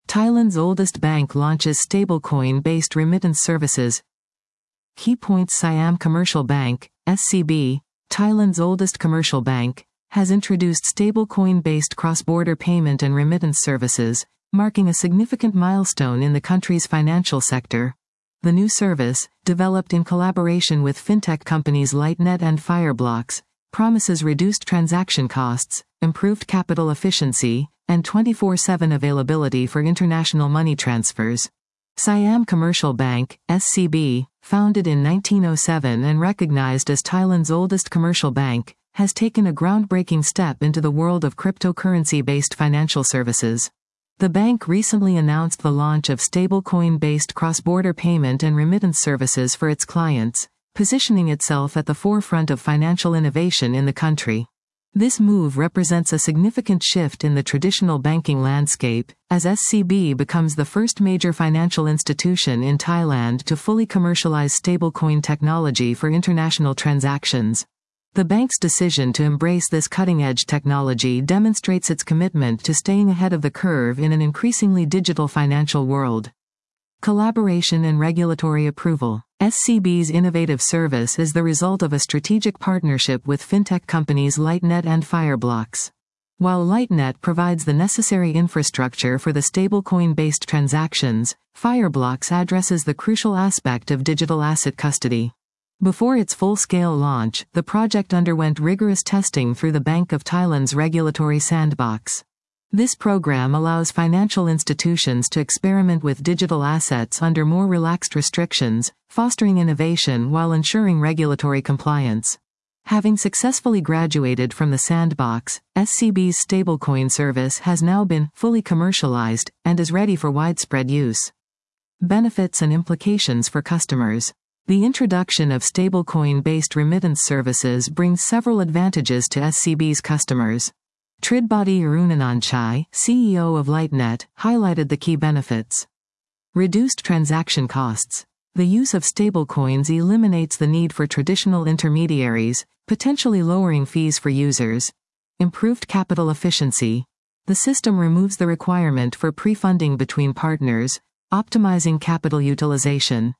Thailand's oldest bank launches stablecoin-based remittance services. Key points: Siam Commercial Bank, SCB, Thailand's oldest commercial bank, has introduced stablecoin-based cross-border payment and remittance services, marking a significant milestone in the country's financial sector. The new service, developed in collaboration with fintech companies Lightnet and Fireblocks, promises reduced transaction costs, improved capital efficiency, and 24/7 availability for international money transfers. Siam Commercial Bank, SCB, founded in 1907 and recognized as Thailand's oldest commercial bank, has taken a groundbreaking step into the world of cryptocurrency-based financial services. The bank recently announced the launch of stablecoin-based cross-border payment and remittance services for its clients, positioning itself at the forefront of financial innovation in the country. This move represents a significant shift in the traditional banking landscape, as SCB becomes the first major financial institution in Thailand to fully commercialize stablecoin technology for international transactions. The bank's decision to embrace this cutting-edge technology demonstrates its commitment to staying ahead of the curve in an increasingly digital financial world. Collaboration and regulatory approval. SCB's innovative service is the result of a strategic partnership with fintech companies Lightnet and Fireblocks. While Lightnet provides the necessary infrastructure for the stablecoin-based transactions, Fireblocks addresses the crucial aspect of digital asset custody. Before its full-scale launch, the project underwent rigorous testing through the Bank of Thailand's regulatory sandbox. This program allows financial institutions to experiment with digital assets under more relaxed restrictions, fostering innovation while ensuring regulatory compliance. Having successfully graduated from the sandbox, SCB's stablecoin service has now been fully commercialized and is ready for widespread use. Benefits and implications for customers. The introduction of stablecoin-based remittance services brings several advantages to SCB's customers. Tridbody Arunananchai, CEO of Lightnet, highlighted the key benefits. Reduced transaction costs. The use of stablecoins eliminates the need for traditional intermediaries, potentially lowering fees for users. Improved capital efficiency. The system removes the requirement for pre-funding between partners, optimizing capital utilization.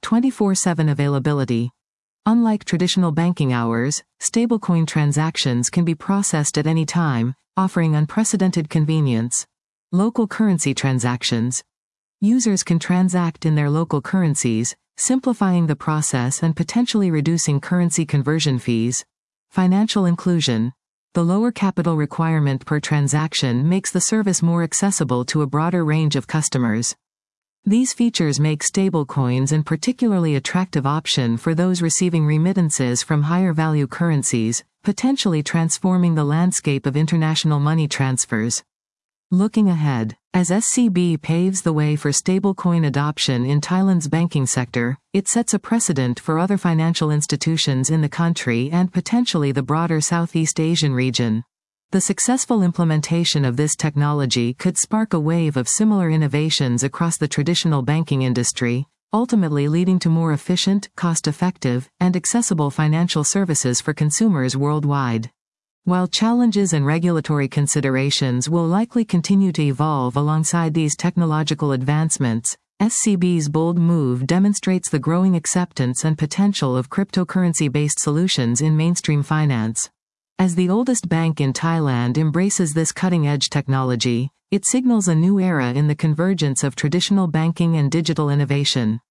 24/7 availability. Unlike traditional banking hours, stablecoin transactions can be processed at any time, offering unprecedented convenience. Local currency transactions. Users can transact in their local currencies, simplifying the process and potentially reducing currency conversion fees. Financial inclusion. The lower capital requirement per transaction makes the service more accessible to a broader range of customers. These features make stablecoins a particularly attractive option for those receiving remittances from higher-value currencies, potentially transforming the landscape of international money transfers. Looking ahead, as SCB paves the way for stablecoin adoption in Thailand's banking sector, it sets a precedent for other financial institutions in the country and potentially the broader Southeast Asian region. The successful implementation of this technology could spark a wave of similar innovations across the traditional banking industry, ultimately leading to more efficient, cost-effective, and accessible financial services for consumers worldwide. While challenges and regulatory considerations will likely continue to evolve alongside these technological advancements, SCB's bold move demonstrates the growing acceptance and potential of cryptocurrency-based solutions in mainstream finance. As the oldest bank in Thailand embraces this cutting-edge technology, it signals a new era in the convergence of traditional banking and digital innovation.